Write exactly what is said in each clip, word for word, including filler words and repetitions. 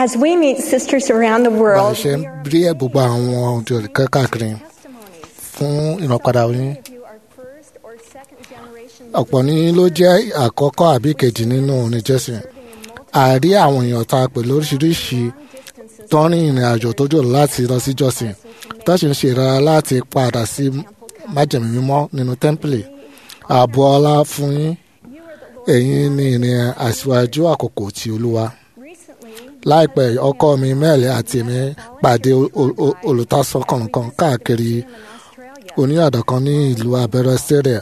As we meet sisters around the bá a world, ṣe ń rí ẹ̀ gbogbo àwọn ohun tí ó kẹ́ káàkiri fún ìrànpadà yín. Ọ̀pọ̀ ní ló jẹ́ àkọ́kọ́ àbí kejì nínú oníjẹ́sìn. A rí àwọn èèyàn tá a pè lóríṣiríṣi tó ń rìn ìrìn àjò tó jò láti lọ sí jọ́sìn tó sì ń ṣe ìrora láti padà sí májẹ̀mú mímọ́ nínú tẹ́ḿpìlì. Ààbò ọlá fún yín. Ẹ̀yin ni ìrìn àṣìwájú àkókò ti Olúwa. Láìpẹ́ ọkọ mi Mẹ́ẹ̀lì àti èmi pàdé olùtọ́sọ́nà kan káàkiri oníyàdá kan ní ìlú abẹ́rẹ́ Syria.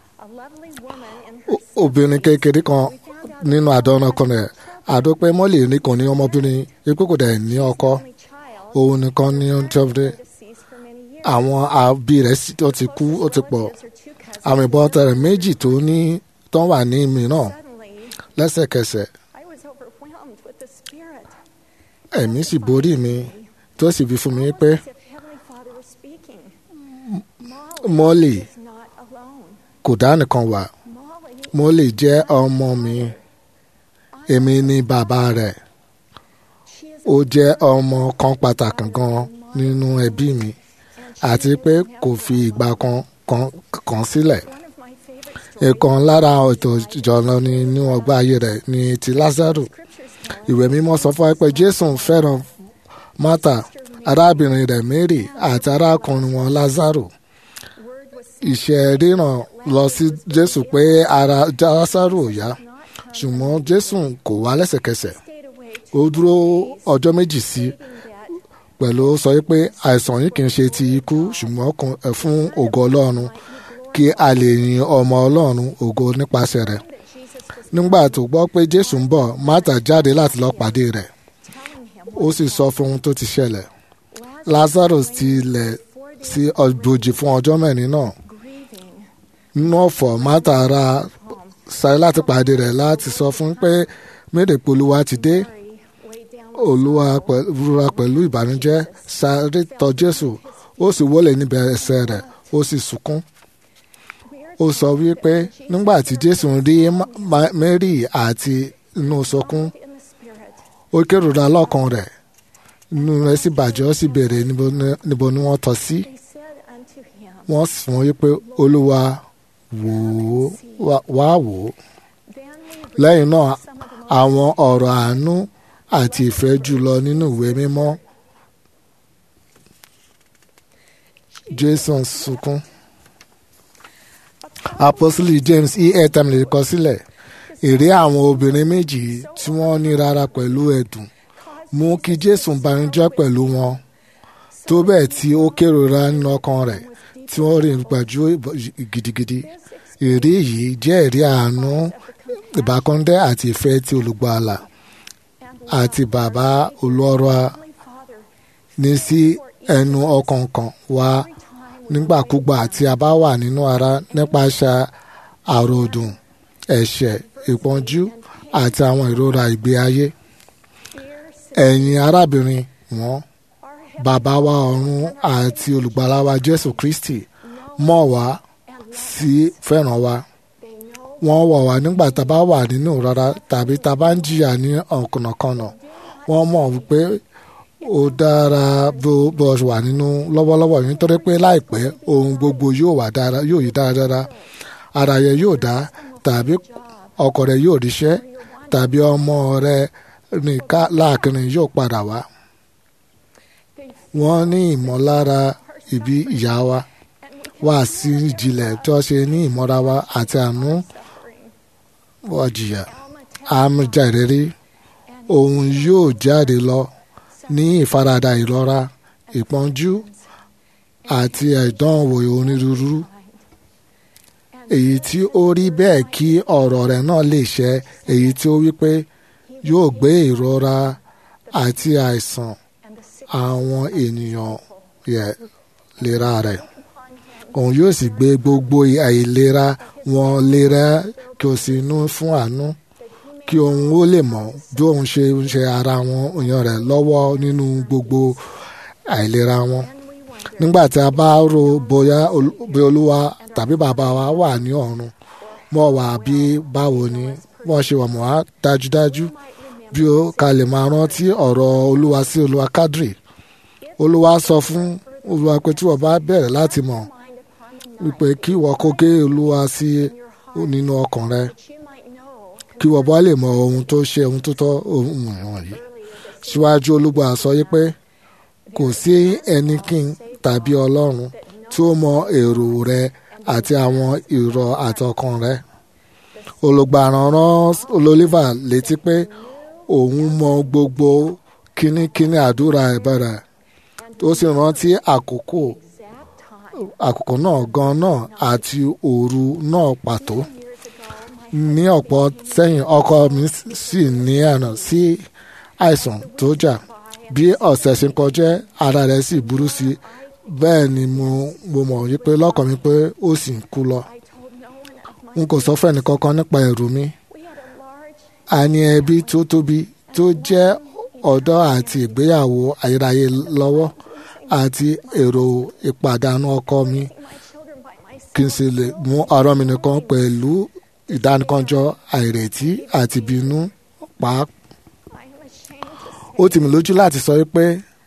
Obìnrin kékeré kan nínú àdánù kan rẹ̀ àdópẹ́ mọ́lì nìkan ní ọmọbìnrin ipò kò dẹ̀ ní ọkọ òun nìkan ní ọjọ́bìnrin. Àwọn àbí rẹ̀ ó ti kú ó ti pọ̀. Àwọn ìbọn tẹ̀rẹ̀ méjì tó ní tó wà ní mìíràn lẹ́sẹ̀kẹsẹ̀. Ẹ̀mí sì borí mi tó sì fi fún mi pé Mọ́lì kò dá nìkan wà. Mọ́lì jẹ́ ọmọ mi. Èmi ni bàbá rẹ̀. Ó jẹ́ ọmọ kan pàtàkì gan nínú ẹbí mi àti pé kò fi ìgbà kan kan kan sílẹ̀. Ìkan lára ètò ìjọ̀lọ́ ní inú ọgbà ayé rẹ̀ ní ti Lásárù. Ìwé mímọ́ sọ fún wa pé Jésù fẹ́ràn Mátà, arábìnrin rẹ̀ Mary àti arákùnrin wọn Lásárù. Ìṣe ríran lọ sí Jésù pé ara Lásárù ò yá, ṣùgbọ́n Jésù kò wá lẹ́sẹ̀kẹsẹ̀. Ó dúró ọjọ́ méjì sí pẹ̀lú sọ pé àìsàn yìí kì í ṣe ti ikú ṣùgbọ́n fún ògo Ọlọ́run kí a lè yin ọmọ Ọlọ́run ògo nípasẹ̀ rẹ̀. Nígbà tó gbọ́ pé Jésù ń bọ̀, Mátà jáde láti lọ pàdé rẹ̀. Ó sì sọ fún ohun tó ti ṣẹlẹ̀. Lásárù ti lẹ̀ sí ibojì fún ọjọ́ mẹ́rin náà. Nínú ọ̀fọ̀, Mátà ra sáré láti pàdé rẹ̀ láti sọ fún pé méde pé Olúwa ti dé. Olúwa rúra pẹ̀lú ìbànújẹ́ sáré tọ̀ Jésù. Ó sì wólẹ̀ níbi ẹsẹ̀ rẹ̀, ó sì sunkún. Ó sọ wípé nígbà tí Jésù rí Mary àti inú sọkún, ó kérora lọ́kàn rẹ̀. Inú rẹ̀ sì bàjẹ́, ó sì béèrè níbo ni wọ́n tọ́ sí. Wọ́n sì fún wípé Olúwa wò ó wá wò ó. Lẹ́yìn náà àwọn ọ̀rọ̀ àánú àti ìfẹ́ jùlọ nínú ìwé mímọ́. Jésù sunkún. Apostoli James E. Etamile kọ sílẹ̀. Èrè àwọn obìnrin méjì tí wọ́n ní rárá pẹ̀lú ẹ̀dùn mú kí Jésù banújẹ́ pẹ̀lú wọn tó bẹ́ẹ̀ tí ó kérora nínú ọkàn rẹ̀ tí wọ́n rí gbàjú gidigidi. Èrè yìí jẹ́ èrè àánú, ìbákọ́ndẹ́ àti ìfẹ́ tí olùgbàlà àti bàbá olóró ní sí ẹnu ọkàn kan wa nígbàkúgbà tí a bá wà nínú ara nípasẹ̀ àròdùn, ẹ̀ṣẹ̀, ìpọ́njú àti àwọn ìrora ìgbé ayé. Ẹ̀yin arábìnrin wọn, bàbá wa ọ̀run àti olùgbàlà wa Jésù Kristi mọ̀ wá sí fẹ́ràn wa. Wọ́n wọ̀ wá nígbà tá a bá wà nínú ìrora tàbí tá a bá ń jìyà ní ọ̀kànnàkànnà. Wọ́n mọ̀ wípé ó dára bó wà nínú lọ́wọ́lọ́wọ́ yìí nítorí pé láìpẹ́ ohun gbogbo yóò wà dára yóò yí dáradára. Ara rẹ yóò dá tàbí ọkọ rẹ yóò ríṣẹ́ tàbí ọmọ rẹ nìkan láàkírin yóò padà wá. Wọ́n ní ìmọ̀lára ìbí ìyá wa wá sí ìjìnlẹ̀ tí wọ́n ṣe ní ìmọ̀ra wa àti àánú wọ́n jìyà. Àmì jàìrírí òun yóò jáde lọ ní ìfaradà ìrora, ìpọ́njú àti ìdánwò onírúurú. Èyí tí ó rí bẹ́ẹ̀ kí ọ̀rọ̀ rẹ̀ náà lè ṣẹ, èyí tí ó wí pé yóò gbé ìrora àti àìsàn àwọn ènìyàn yẹ̀ lera rẹ̀. Òun yóò sì gbé gbogbo àìlera wọn lera kí o sì nú fún àánú kí òun ó lè mọ̀ bí òun ṣe ń ṣe ara wọn èèyàn rẹ̀ lọ́wọ́ nínú gbogbo àìlera wọn. Nígbà tí a bá rò bóyá bí Olúwa tàbí bàbá wa wà ní ọ̀run mọ̀ wá bí báwo ni wọ́n ṣe wà mọ́ wá dájúdájú bí ó ká lè máa rántí ọ̀rọ̀ olúwa sí olúwa Kadri. Olúwa sọ fún olúwa pé tí wọ́n bá bẹ̀rẹ̀ láti mọ̀ wípé kí wọ́n kó gé olúwa sí nínú ọkàn rẹ, kí wọ́n bá lè mọ ohun tó ṣe ohun tó tọ́ ohun wọ̀nyí. Síwájú olúgbà sọ yí pé kò sí ẹnikẹ́ni tàbí ọlọ́run tí ó mọ èrò rẹ àti àwọn ìrọ̀ àtọkàn rẹ. Olùgbàràn rán Oliver létí pé òun mọ gbogbo kínníkínní àdúrà ìbẹ̀rẹ̀, tó sì rántí àkókò àkókò náà gan náà àti òru náà pàtó. Ní ọ̀pọ̀ sẹ́yìn ọkọ mi sì ní àná sí àìsàn tó jà. Bí ọ̀sẹ̀ ṣe ń kọjá ara rẹ̀ sì burú sí i, bẹ́ẹ̀ ni mo mo mọ̀ wípé lọ́kàn mi pé ó sì ń kú lọ. N kò sọ fún ẹnìkankan nípa ẹ̀rù mi. A ní ẹbí tó tóbi tó jẹ́ ọ̀dọ́ àti ìgbéyàwó ayérayé lọ́wọ́ àti èrò ìpàdánù ọkọ mi kí n sì lè mú ọ̀rọ̀ mi nìkan pẹ̀lú ìdánìkanjọ àìrètí àti ìbínú pàápàá. Ó tì mí lójú láti sọ wípé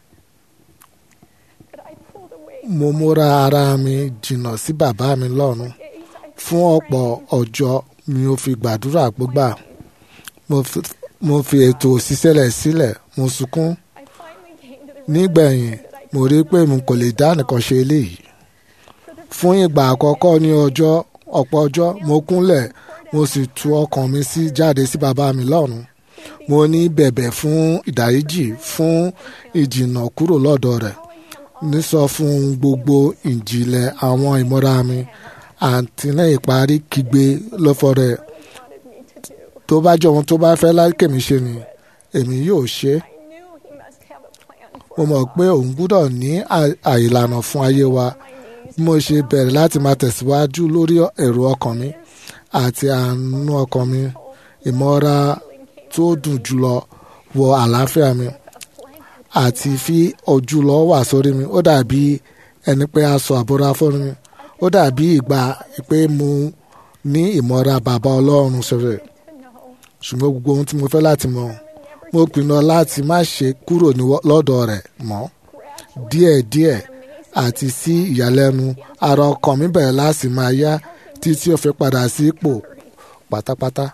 mo múra ara mi jìnnà sí bàbá mi lọ́run. Fún ọ̀pọ̀ ọjọ́ mi ò fi gbàdúrà gbígbà. Mo fi ètò òṣìṣẹ́lẹ̀ sílẹ̀, mo sunkún. Nígbẹ̀yìn mo rí pé mo kò lè dá nìkan ṣe eléyìí. Fún ìgbà àkọ́kọ́ ní ọjọ́ ọ̀pọ̀ ọjọ́ mo kúnlẹ̀, mo sì tú ọkàn mi sí jáde sí bàbá mi lọ́run. Mo ní bẹ̀bẹ̀ fún ìdáríjì, fún ìjìnnà kúrò lọ́dọ̀ rẹ̀. Ní sọ fún gbogbo ìjìnlẹ̀ àwọn ìmọ̀ra mi àti ní ìparí kígbe lọ́fọ̀ rẹ̀. Tó bá jẹ́ ohun tó bá fẹ́ lákè mi ṣe ni èmi yóò ṣe. Mo mọ̀ pé òun gbọ́dọ̀ ní àìlànà fún ayé wa. Bí mo ṣe bẹ̀rẹ̀ láti máa tẹ̀síwájú lórí èrò ọkàn mi àti àánú ọkàn mi, ìmọ̀ra tó dùn jùlọ wọ àlàáfíà mi àti fi ojúlọ wà sórí mi. Ó dàbí ẹni pé aṣọ àbúrò fún mi. Ó dàbí ìgbà pé mo ní ìmọ̀ra bàbá Ọlọ́run sọ̀rọ̀. Ṣùgbọ́n gbogbo ohun tí mo fẹ́ láti mọ̀, mo pinnu láti má ṣe kúrò lọ́dọ̀ rẹ̀ mọ́. Díẹ̀díẹ̀ àti sí ìyàlẹ́nu ara ọkàn mi bẹ̀rẹ̀ láti máa yá títí ó fi padà sí ipò pátápátá.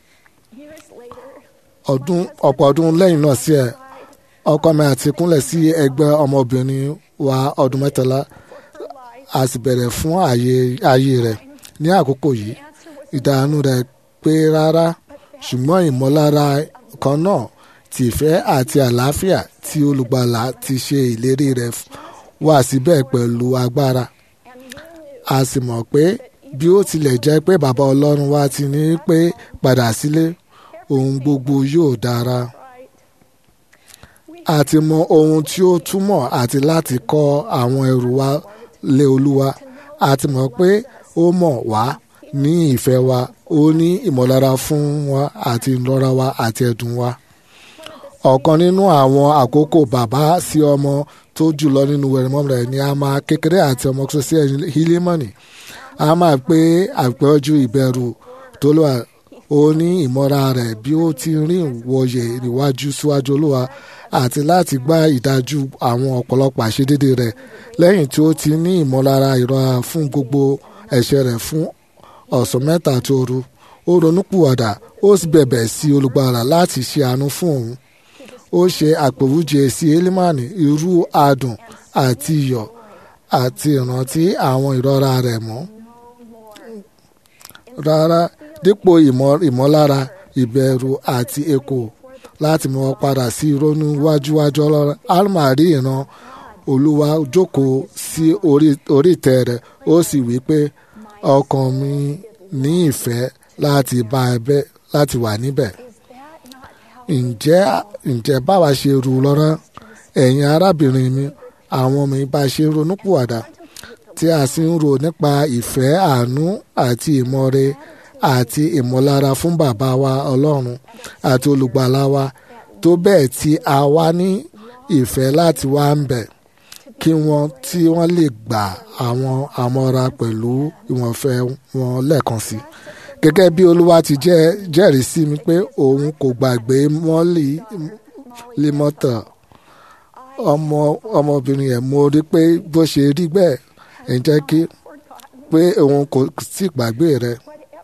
Ọdún ọ̀pọ̀ ọdún lẹ́yìn náà sí ẹ̀ ọkọ mi àti kúnlẹ̀ sí ẹgbẹ́ ọmọbìnrin wa ọdún mẹ́tàlá. A sì bẹ̀rẹ̀ fún ayé rẹ̀. Ní àkókò yìí ìdààmú rẹ̀ pé rárá, ṣùgbọ́n ìmọ̀lára kan náà ti ìfẹ́ àti àlàáfíà tí olùgbàlà ti ṣe ìlérí rẹ̀ wà síbẹ̀ pẹ̀lú agbára. A sì mọ̀ pé bí ó tilẹ̀ jẹ́ pé bàbá Ọlọ́run wa ti ní pé padà sílé, ohun gbogbo yóò dára. A ti mọ ohun tí ó túmọ̀ àti láti kọ́ àwọn ẹrù wa lé Olúwa. A ti mọ̀ pé ó mọ̀ wá ní ìfẹ́ wa, ó ní ìmọ̀lára fún wa àti ìlọ́ra wa àti ẹ̀dùn wa. Ọ̀kan nínú àwọn àkókò bàbá sí ọmọ tó jùlọ nínú ẹ̀rọ rẹ̀ ni a máa kékeré àti ọmọ tó sí Hílímọ́nì. A máa pé àpéjọ ìbẹ̀rù tó lọ́wọ́. Ó ní ìmọ̀ra rẹ̀ bí ó ti rìn wọ̀yẹ̀ níwájú síwájú Olúwa àti láti gba ìdájú àwọn ọ̀pọ̀lọpọ̀ àṣedédé rẹ̀. Lẹ́yìn tí ó ti ní ìmọ̀lára ìrora fún gbogbo ẹ̀ṣẹ̀ rẹ̀ fún ọ̀sán mẹ́ta àti òru, ó ronúpìwàdà, ó sì bẹ̀bẹ̀ sí olùgbàlà láti ṣe àánú fún òun. Ó ṣe àpèwújẹ sí Hílímọ́nì irú adùn àti iyọ̀ àti ìrántí àwọn ìrora rẹ̀ mọ́. Rárá, dípò ìmọ̀lára ìbẹ̀rù àti èkó láti mọ̀ padà sí ìrònú wájúwájú Ọlọ́run. Alma rí ìran Olúwa jókòó sí orí ìtẹ́ rẹ̀, ó sì wí pé ọkàn mi ní ìfẹ́ láti bá ẹbẹ̀ láti wà níbẹ̀. Ǹjẹ́ ǹjẹ́ báwa ṣe rú lọ́rọ́ ẹ̀yin arábìnrin mi, àwọn mi bá ṣe ronúpìwàdà tí a sì ń rò nípa ìfẹ́, àánú àti ìmọ̀re àti ìmọ̀lára fún bàbá wa Ọlọ́run àti olùgbàlà wa, tó bẹ́ẹ̀ tí a wá ní ìfẹ́ láti wá ń bẹ̀ kí wọ́n tí wọ́n lè gba àwọn àmọ̀ra pẹ̀lú ìwọ̀nfẹ́ wọn lẹ́ẹ̀kan sí. gẹ́gẹ́ bí olúwa ti jẹ́ jẹ́rìí sí mi pé òun kò gbàgbé mọ́lì límọ́tà ọmọ ọmọbìnrin yẹn mo rí pé bó ṣe rí bẹ́ẹ̀ ẹ̀ jẹ́ kí pé òun kò sì gbàgbé rẹ̀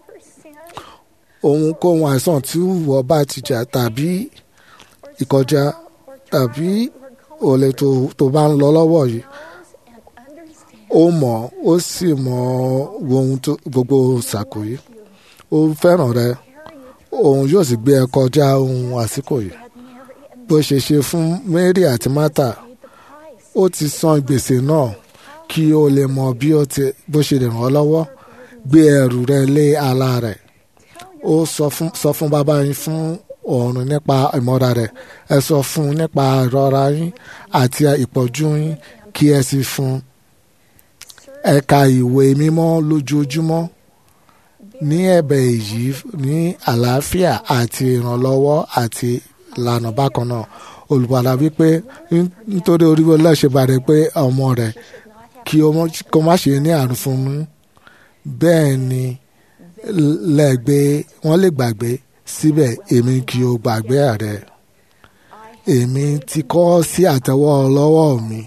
òun kó ohun àìsàn tí wọ́n bá ti jà tàbí ìkọjá tàbí òlè tó tó bá ń lọ lọ́wọ́ yìí ó mọ̀ ó sì mọ̀ ohun tó gbogbo ṣàkó yìí ó fẹ́ràn rẹ òun yóò sì gbé ẹ kọjá ohun àsìkò yìí bó ṣe ṣe fún Mary àti Martha ó ti san gbèsè náà kí o lè mọ bí ó ti bó ṣe lè ràn ọ́ lọ́wọ́ gbé ẹrù rẹ lé ara rẹ̀ ó sọ fún sọ fún bàbá yín fún ọ̀run nípa ìmọ̀ra rẹ̀ ẹ sọ fún un nípa ìrora yín àti ìpọ́njú yín kí ẹ sì fún ẹ ka ìwé mímọ́ lójoojúmọ́ ní ẹ̀bẹ̀ èyí ní àlàáfíà àti ìrànlọ́wọ́ àti ìlànà bákan náà olùbàdàn wípé nítorí oríwó lọ́ọ̀ṣẹ̀ bàrẹ̀ pé ọmọ rẹ̀ kí ó má ṣe ní àrùn fún un bẹ́ẹ̀ ni lẹ́gbẹ́ wọ́n lè gbàgbé síbẹ̀ èmi kì í gbàgbé rẹ̀ èmi ti kọ sí àtẹ́wọ́ lọ́wọ́ mi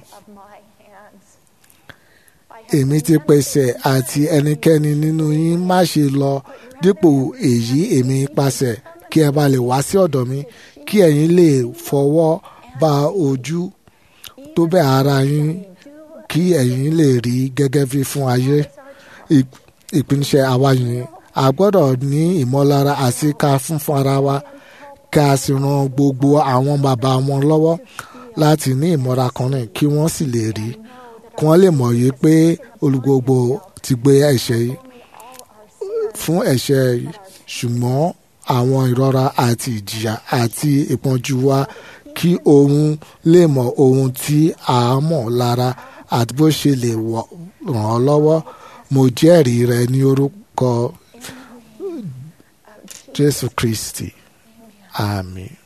èmi ti pèsè àti ẹnikẹ́ni nínú yín má ṣe lọ dípò èyí èmi pàṣẹ kí ẹ bá lè wá sí ọ̀dọ̀ mi kí ẹ̀yin lè fọwọ́ ba ojú tó bẹ̀ ara yín kí ẹ̀yin lè rí gẹ́gẹ́ bí fún ayé ìpínṣẹ́ àwa yìí a gbọ́dọ̀ ní ìmọ̀lára àti ká fún fún ara wa ká sì ran gbogbo àwọn bàbá wọn lọ́wọ́ láti ní ìmọ̀ra kan náà kí wọ́n sì lè rí kí wọ́n lè mọ̀ yìí pé olùgbogbo ti gbé ẹ̀ṣẹ̀ yìí fún ẹ̀ṣẹ̀ yìí ṣùgbọ́n àwọn ìrora àti ìjìyà àti ìpọ́njú wa kí òun lè mọ ohun tí a mọ̀ lára àti bó ṣe lè ràn ọ́ lọ́wọ́ mo jẹ́rìí rẹ ní orúkọ Jésù Kristi àmín.